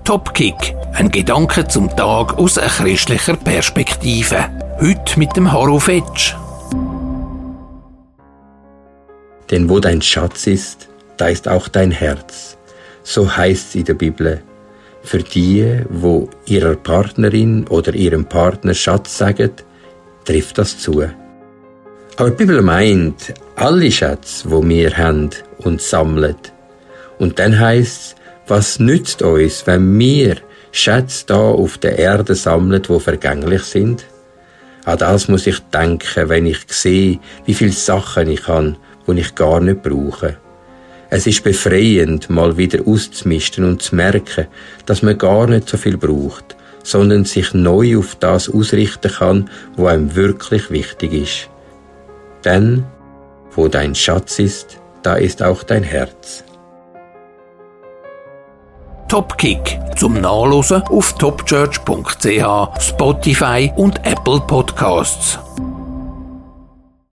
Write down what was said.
Topkick, ein Gedanke zum Tag aus einer christlicher Perspektive. Heute mit dem Harro Fetsch. Denn wo dein Schatz ist, da ist auch dein Herz. So heißt es in der Bibel. Für die, wo ihrer Partnerin oder ihrem Partner Schatz sagen, trifft das zu. Aber die Bibel meint alle Schätze, wo wir haben und sammeln. Und dann heisst es, was nützt uns, wenn wir Schätze da auf der Erde sammeln, die vergänglich sind? An das muss ich denken, wenn ich sehe, wie viele Sachen ich habe, die ich gar nicht brauche. Es ist befreiend, mal wieder auszumisten und zu merken, dass man gar nicht so viel braucht, sondern sich neu auf das ausrichten kann, was einem wirklich wichtig ist. Denn, wo dein Schatz ist, da ist auch dein Herz. Topkick zum Nachlesen auf topchurch.ch, Spotify und Apple Podcasts.